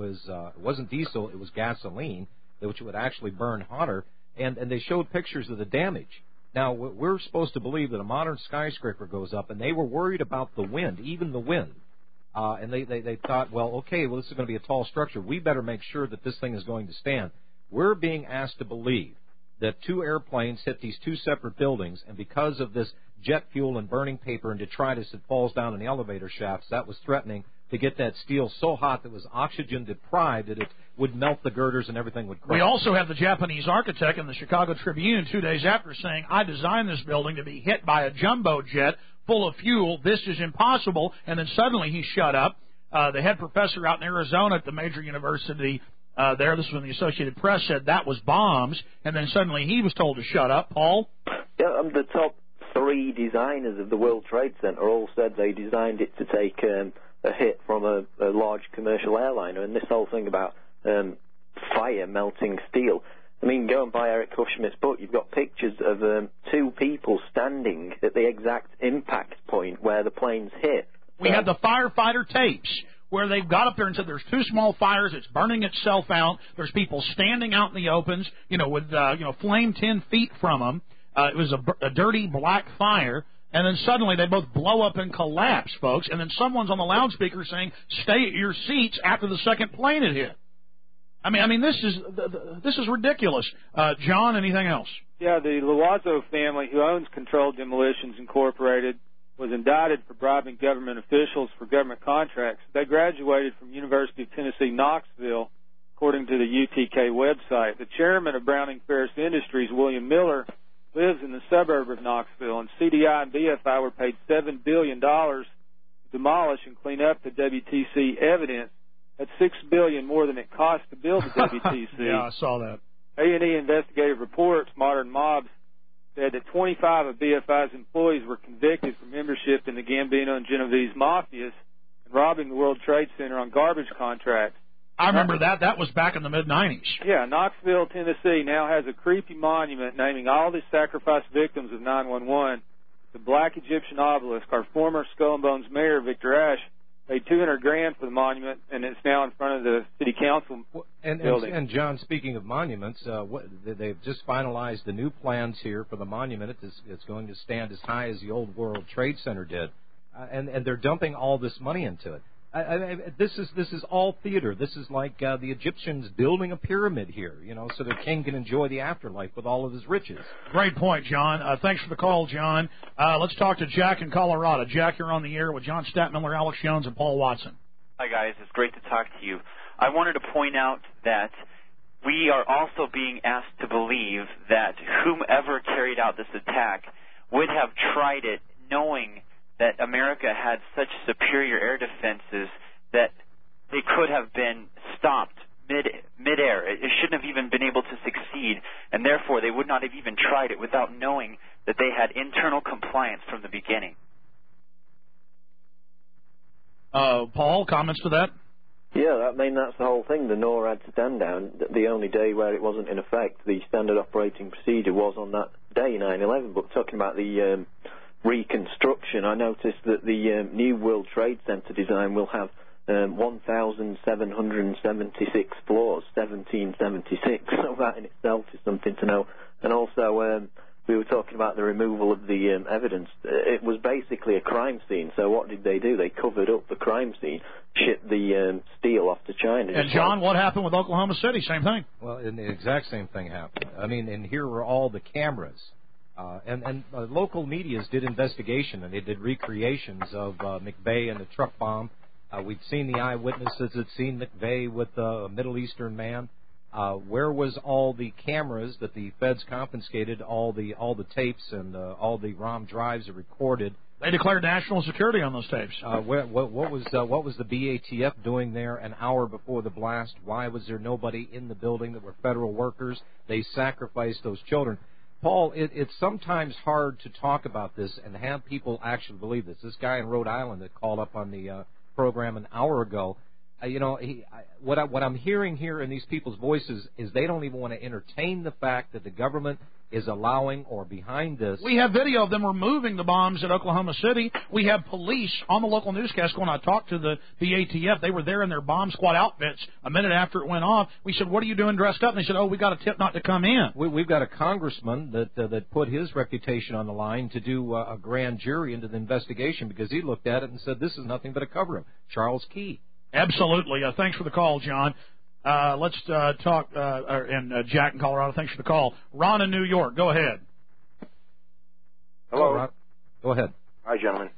wasn't diesel, it was gasoline, which would actually burn hotter, and they showed pictures of the damage. Now, we're supposed to believe that a modern skyscraper goes up, and they were worried about the wind, even the wind. And they thought, this is going to be a tall structure. We better make sure that this thing is going to stand. We're being asked to believe that 2 airplanes hit these 2 separate buildings, and because of this jet fuel and burning paper and detritus that falls down in the elevator shafts, that was threatening to get that steel so hot that it was oxygen deprived that it would melt the girders and everything would crack. We also have the Japanese architect in the Chicago Tribune 2 days after saying, I designed this building to be hit by a jumbo jet full of fuel. This is impossible. And then suddenly he shut up. The head professor out in Arizona at the major university there, this was when the Associated Press said that was bombs. And then suddenly he was told to shut up. Paul? Yeah, the top 3 designers of the World Trade Center all said they designed it to take a hit from a large commercial airliner, and this whole thing about fire melting steel. I mean, go and buy Eric Hushmith's book. You've got pictures of 2 people standing at the exact impact point where the planes hit. We had the firefighter tapes where they've got up there and said there's 2 small fires, it's burning itself out. There's people standing out in the opens, with flame 10 feet from them. It was a dirty black fire. And then suddenly they both blow up and collapse, folks. And then someone's on the loudspeaker saying, "Stay at your seats" after the second plane had hit. I mean, this is ridiculous. John, anything else? Yeah, the Loazzo family, who owns Controlled Demolitions Incorporated, was indicted for bribing government officials for government contracts. They graduated from University of Tennessee, Knoxville, according to the UTK website. The chairman of Browning Ferris Industries, William Miller, lives in the suburb of Knoxville, and CDI and BFI were paid $7 billion to demolish and clean up the WTC evidence. That's $6 billion more than it cost to build the WTC. Yeah, I saw that. A&E investigative reports, Modern Mobs, said that 25 of BFI's employees were convicted for membership in the Gambino and Genovese mafias and robbing the World Trade Center on garbage contracts. I remember that. That was back in the mid-'90s. Yeah, Knoxville, Tennessee now has a creepy monument naming all the sacrificed victims of 9/11. The Black Egyptian obelisk. Our former Skull and Bones mayor, Victor Ashe, paid $200,000 for the monument, and it's now in front of the city council building. And John, speaking of monuments, they've just finalized the new plans here for the monument. It's going to stand as high as the old World Trade Center did, and they're dumping all this money into it. This is all theater. This is like the Egyptians building a pyramid here, so the king can enjoy the afterlife with all of his riches. Great point, John. Thanks for the call, John. Let's talk to Jack in Colorado. Jack, you're on the air with John Stadtmiller, Alex Jones, and Paul Watson. Hi, guys. It's great to talk to you. I wanted to point out that we are also being asked to believe that whomever carried out this attack would have tried it knowing that America had such superior air defenses that they could have been stopped midair. It shouldn't have even been able to succeed, and therefore they would not have even tried it without knowing that they had internal compliance from the beginning. Paul, comments to that? Yeah, I mean, that's the whole thing. The NORAD stand down, the only day where it wasn't in effect, the standard operating procedure was on that day, 9/11. But talking about the reconstruction, I noticed that the new World Trade Center design will have 1,776 floors, 1776. So that in itself is something to know. And also, we were talking about the removal of the evidence. It was basically a crime scene. So what did they do? They covered up the crime scene, shipped the steel off to China. And, John, what happened with Oklahoma City? Same thing. Well, and the exact same thing happened. I mean, and here were all the cameras. And local medias did investigation, and they did recreations of McVeigh and the truck bomb. We'd seen the eyewitnesses had seen McVeigh with a Middle Eastern man. Where was all the cameras that the feds confiscated, all the tapes and all the ROM drives that recorded? They declared national security on those tapes. What was the BATF doing there an hour before the blast? Why was there nobody in the building that were federal workers? They sacrificed those children. Paul, it's sometimes hard to talk about this and have people actually believe this. This guy in Rhode Island that called up on the program an hour ago, what I'm hearing here in these people's voices is they don't even want to entertain the fact that the government is allowing or behind this. We have video of them removing the bombs at Oklahoma City. We have police on the local newscast going, I talked to the ATF. They were there in their bomb squad outfits a minute after it went off. We said, what are you doing dressed up? And they said, we got a tip not to come in. We've got a congressman that put his reputation on the line to do a grand jury into the investigation because he looked at it and said, this is nothing but a cover-up. Charles Key. Absolutely. Thanks for the call, John. Let's talk, and Jack in Colorado, thanks for the call. Ron in New York, go ahead. Hello. Ron. Go ahead. Hi, gentlemen.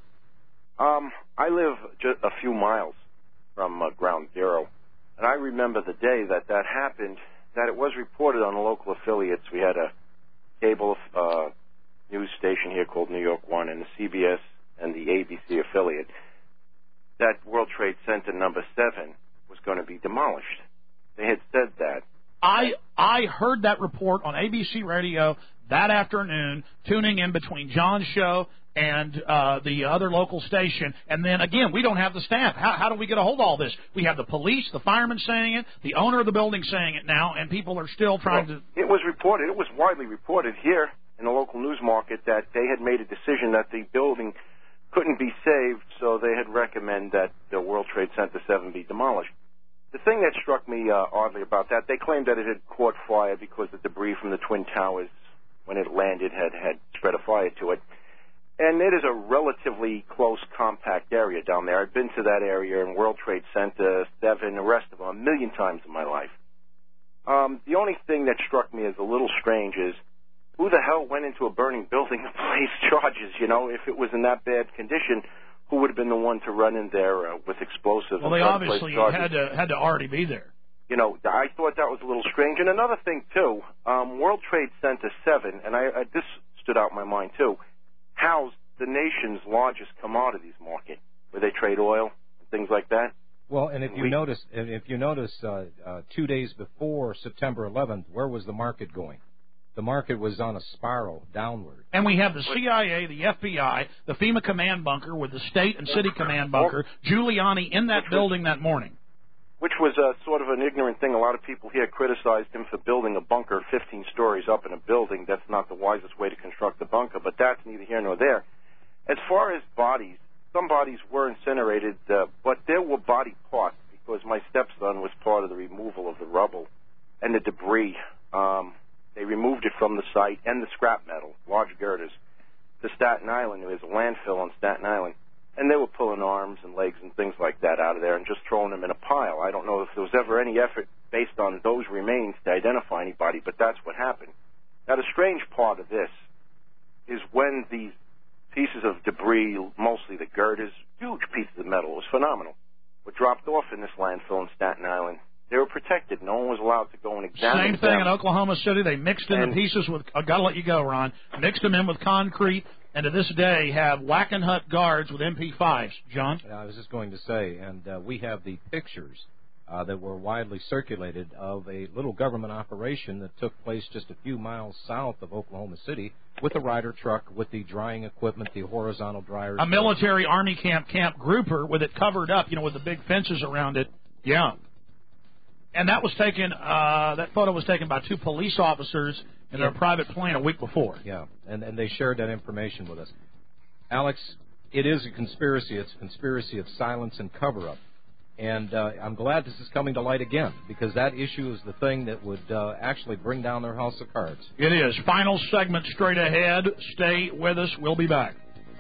I live just a few miles from Ground Zero, and I remember the day that happened, that it was reported on the local affiliates. We had a cable news station here called New York One and the CBS and the ABC affiliate, that World Trade Center number 7 was going to be demolished. They had said that. I heard that report on ABC Radio that afternoon, tuning in between John's show and the other local station. And then, again, we don't have the staff. How do we get a hold of all this? We have the police, the firemen saying it, the owner of the building saying it now, and people are still trying to... It was reported. It was widely reported here in the local news market that they had made a decision that the building couldn't be saved, so they had recommended that the World Trade Center 7 be demolished. The thing that struck me oddly about that, they claimed that it had caught fire because the debris from the Twin Towers, when it landed, had spread a fire to it. And it is a relatively close, compact area down there. I've been to that area in World Trade Center 7, the rest of them, 1 million times in my life. The only thing that struck me as a little strange is, who the hell went into a burning building to place charges? If it was in that bad condition, who would have been the one to run in there with explosives? Well, they obviously had to already be there. I thought that was a little strange. And another thing, too, World Trade Center 7, and this stood out in my mind, too, housed the nation's largest commodities market, where they trade oil and things like that. Well, and if you notice, 2 days before September 11th, where was the market going? The market was on a spiral downward. And we have the CIA, the FBI, the FEMA command bunker with the state and city command bunker, Giuliani in that building that morning. Which was sort of an ignorant thing. A lot of people here criticized him for building a bunker 15 stories up in a building. That's not the wisest way to construct a bunker, but that's neither here nor there. As far as bodies, some bodies were incinerated, but there were body parts because my stepson was part of the removal of the rubble and the debris. They removed it from the site and the scrap metal, large girders, to Staten Island. There was a landfill on Staten Island, and they were pulling arms and legs and things like that out of there. just throwing them in a pile. I don't know if there was ever any effort based on those remains to identify anybody, but that's what happened. Now, the strange part of this is when these pieces of debris, mostly the girders, huge pieces of metal, it was phenomenal, were dropped off in this landfill in Staten Island. They were protected. No one was allowed to go and examine them. Same thing in Oklahoma City. They mixed in the pieces with, I've got to let you go, Ron, mixed them in with concrete, and to this day have Wackenhut guards with MP5s. John? I was just going to say, and we have the pictures that were widely circulated of a little government operation that took place just a few miles south of Oklahoma City with a Ryder truck, with the drying equipment, the horizontal dryers. A military Army camp grouper with it covered up, with the big fences around it. Yeah. And that was taken. That photo was taken by two police officers in their private plane a week before. Yeah, and they shared that information with us. Alex, it is a conspiracy. It's a conspiracy of silence and cover-up. And I'm glad this is coming to light again, because that issue is the thing that would actually bring down their house of cards. It is. Final segment straight ahead. Stay with us. We'll be back.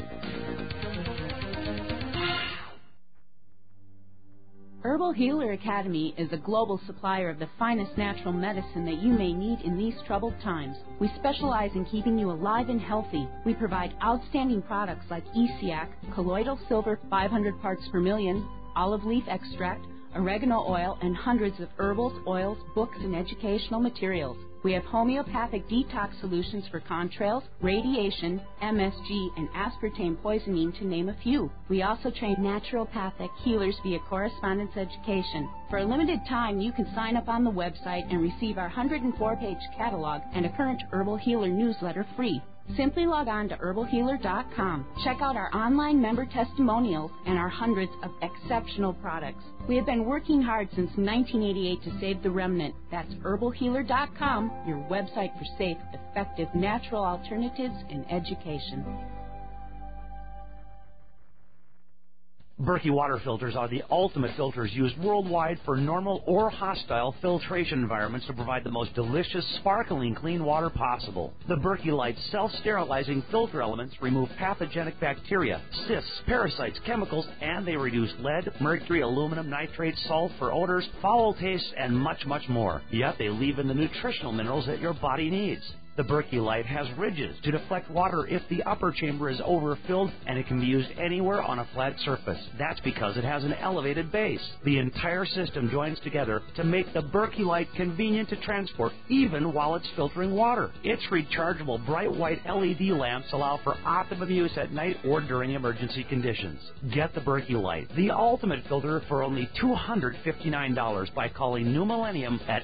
Herbal Healer Academy is a global supplier of the finest natural medicine that you may need in these troubled times. We specialize in keeping you alive and healthy. We provide outstanding products like ESIAC, colloidal silver 500 parts per million, olive leaf extract, oregano oil, and hundreds of herbals, oils, books, and educational materials. We have homeopathic detox solutions for contrails, radiation, MSG, and aspartame poisoning, to name a few. We also train naturopathic healers via correspondence education. For a limited time, you can sign up on the website and receive our 104-page catalog and a current Herbal Healer newsletter free. Simply log on to herbalhealer.com. Check out our online member testimonials and our hundreds of exceptional products. We have been working hard since 1988 to save the remnant. That's herbalhealer.com, your website for safe, effective, natural alternatives and education. Berkey water filters are the ultimate filters used worldwide for normal or hostile filtration environments to provide the most delicious, sparkling, clean water possible. The Berkey Light self-sterilizing filter elements remove pathogenic bacteria, cysts, parasites, chemicals, and they reduce lead, mercury, aluminum, nitrates, sulfur, odors, foul tastes, and much, much more. Yet they leave in the nutritional minerals that your body needs. The Berkey Light has ridges to deflect water if the upper chamber is overfilled, and it can be used anywhere on a flat surface. That's because it has an elevated base. The entire system joins together to make the Berkey Light convenient to transport, even while it's filtering water. Its rechargeable bright white LED lamps allow for optimum use at night or during emergency conditions. Get the Berkey Light, the ultimate filter, for only $259 by calling New Millennium at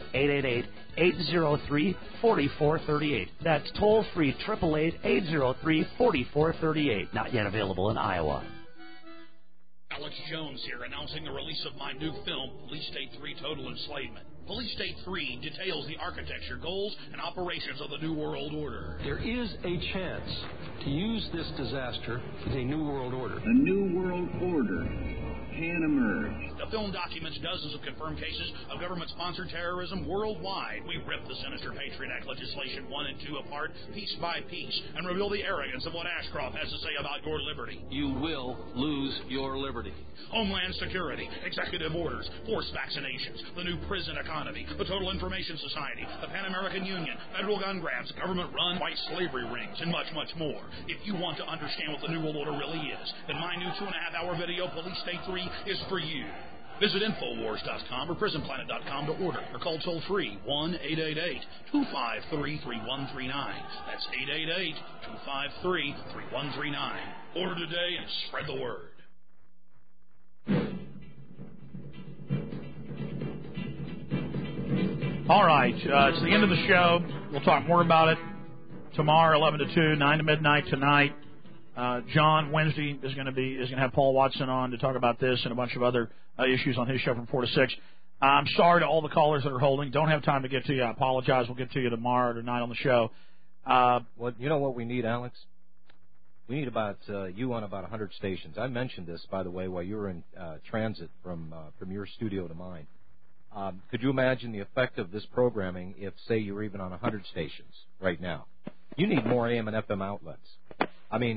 888-803-4438. That's toll-free 888-803-4438. Not yet available in Iowa. Alex Jones here, announcing the release of my new film, Police State 3 Total Enslavement. Police State 3 details the architecture, goals, and operations of the New World Order. There is a chance to use this disaster as a New World Order. A New World Order can emerge. The film documents dozens of confirmed cases of government-sponsored terrorism worldwide. We rip the sinister Patriot Act legislation 1 and 2 apart, piece by piece, and reveal the arrogance of what Ashcroft has to say about your liberty. You will lose your liberty. Homeland Security, executive orders, forced vaccinations, the new prison economy, the Total Information Society, the Pan American Union, federal gun grabs, government-run white slavery rings, and much, much more. If you want to understand what the New World Order really is, then my new 2.5-hour video, Police State 3, is for you. Visit Infowars.com or PrisonPlanet.com to order, or call toll-free 1-888-253-3139. That's 888-253-3139. Order today and spread the word. All right, it's the end of the show. We'll talk more about it tomorrow, 11 to 2, 9 to midnight tonight. John Wednesday is going to have Paul Watson on to talk about this and a bunch of other issues on his show from 4 to 6. I'm sorry to all the callers that are holding. Don't have time to get to you. I apologize. We'll get to you tomorrow or tonight on the show. Well, you know what we need, Alex? We need about you on about 100 stations. I mentioned this, by the way, while you were in transit from your studio to mine. Could you imagine the effect of this programming if, say, you're even on 100 stations right now? You need more AM and FM outlets. I mean,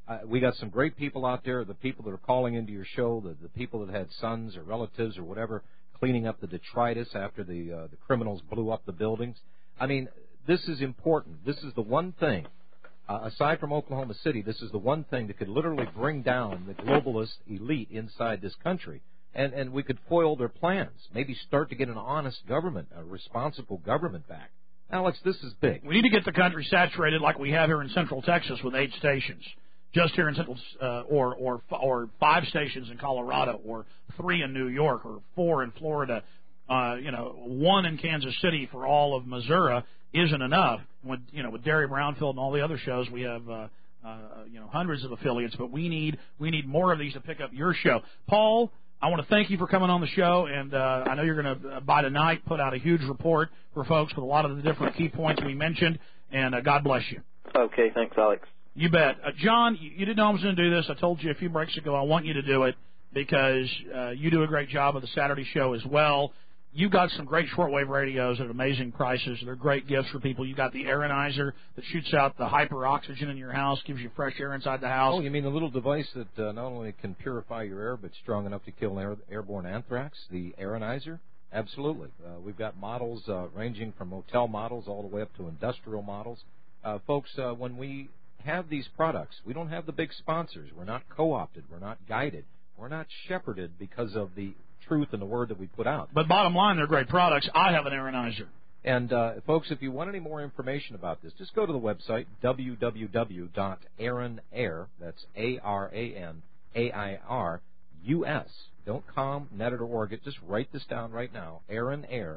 We got some great people out there, the people that are calling into your show, the people that had sons or relatives or whatever cleaning up the detritus after the criminals blew up the buildings. I mean, this is important. This is the one thing, aside from Oklahoma City, this is the one thing that could literally bring down the globalist elite inside this country. And we could foil their plans, maybe start to get an honest government, a responsible government back. Alex, this is big. We need to get the country saturated like we have here in Central Texas with 8 stations. Just here in Central, or 5 stations in Colorado, or 3 in New York, or 4 in Florida. 1 in Kansas City for all of Missouri isn't enough. With Derry Brownfield and all the other shows, we have hundreds of affiliates, but we need more of these to pick up your show. Paul, I want to thank you for coming on the show, and I know you're going to, by tonight, put out a huge report for folks with a lot of the different key points we mentioned, and God bless you. Okay, thanks, Alex. You bet. John, you didn't know I was going to do this. I told you a few breaks ago I want you to do it because you do a great job of the Saturday show as well. You've got some great shortwave radios at amazing prices. They're great gifts for people. You've got the Aeronizer that shoots out the hyper-oxygen in your house, gives you fresh air inside the house. Oh, you mean the little device that not only can purify your air, but strong enough to kill airborne anthrax, the Aeronizer? Absolutely. We've got models ranging from motel models all the way up to industrial models. Folks, when we have these products, we don't have the big sponsors. We're not co-opted. We're not guided. We're not shepherded because of the truth and the word that we put out. But bottom line, they're great products. I have an Aeronizer. And, folks, if you want any more information about this, just go to the website, www.AaronAir, that's ARANAIR, US. Don't com, net it, or org it. Just write this down right now, AaronAir,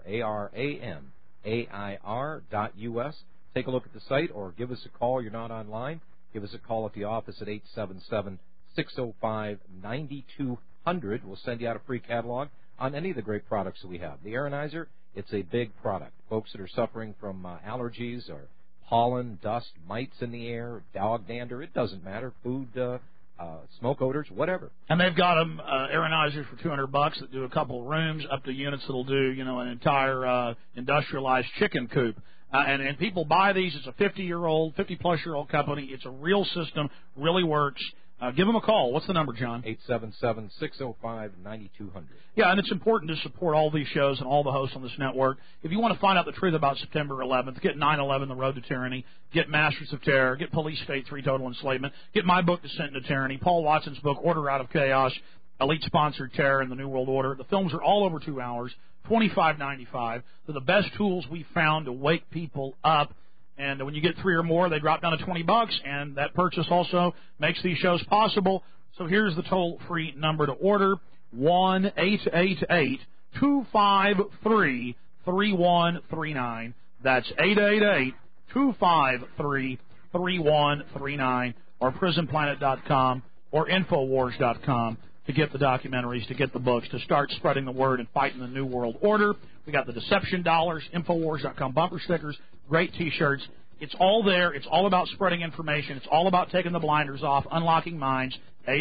ARANAIR.us. Take a look at the site or give us a call. You're not online. Give us a call at the office at 877-605-9200. We'll send you out a free catalog on any of the great products that we have. The Aeronizer, it's a big product. Folks that are suffering from allergies or pollen, dust, mites in the air, dog dander, it doesn't matter, food, smoke odors, whatever. And they've got them Aeronizers for $200 that do a couple of rooms, up to units that'll do, an entire industrialized chicken coop. And people buy these. It's a 50-plus-year-old company. It's a real system, really works. Give them a call. What's the number, John? 877-605-9200. Yeah, and it's important to support all these shows and all the hosts on this network. If you want to find out the truth about September 11th, get 9/11, The Road to Tyranny, get Masters of Terror, get Police State 3, Total Enslavement, get my book, Descent into Tyranny, Paul Watson's book, Order Out of Chaos, Elite-Sponsored Terror and the New World Order. The films are all over 2 hours, $25.95. They're the best tools we've found to wake people up. And when you get 3 or more, they drop down to $20, and that purchase also makes these shows possible. So here's the toll-free number to order, 1-888-253-3139. That's 888-253-3139, or PrisonPlanet.com or Infowars.com to get the documentaries, to get the books, to start spreading the word and fighting the New World Order. We got the Deception Dollars, Infowars.com bumper stickers, great T-shirts. It's all there. It's all about spreading information. It's all about taking the blinders off, unlocking minds,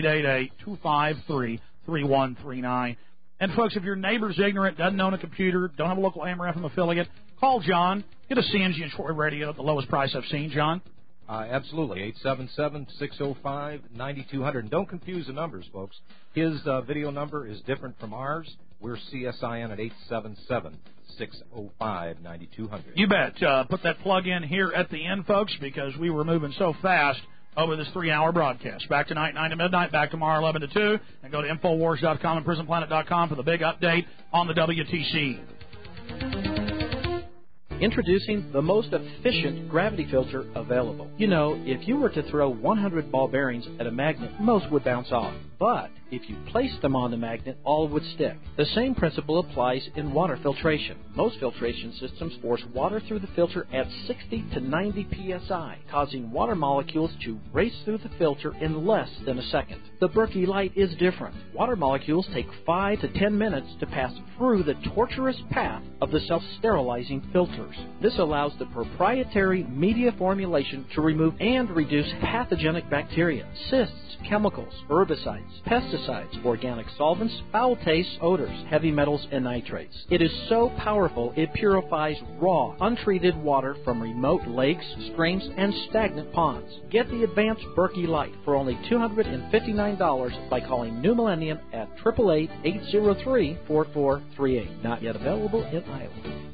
888-253-3139. And, folks, if your neighbor's ignorant, doesn't own a computer, don't have a local AM/FM affiliate, call John. Get a CNG and shortwave radio at the lowest price I've seen. John? Absolutely. 877-605-9200. And don't confuse the numbers, folks. His video number is different from ours. We're CSIN at 877-605-9200. You bet. Put that plug in here at the end, folks, because we were moving so fast over this 3-hour broadcast. Back tonight, 9 to midnight. Back tomorrow, 11 to 2. And go to Infowars.com and PrisonPlanet.com for the big update on the WTC. Introducing the most efficient gravity filter available. If you were to throw 100 ball bearings at a magnet, most would bounce off. But if you placed them on the magnet, all would stick. The same principle applies in water filtration. Most filtration systems force water through the filter at 60 to 90 psi, causing water molecules to race through the filter in less than a second. The Berkey Light is different. Water molecules take 5 to 10 minutes to pass through the torturous path of the self-sterilizing filters. This allows the proprietary media formulation to remove and reduce pathogenic bacteria, cysts, chemicals, herbicides, pesticides, organic solvents, foul tastes, odors, heavy metals, and nitrates. It is so powerful it purifies raw, untreated water from remote lakes, streams, and stagnant ponds. Get the advanced Berkey Light for only $259 by calling New Millennium at 888-803-4438. Not yet available in Iowa.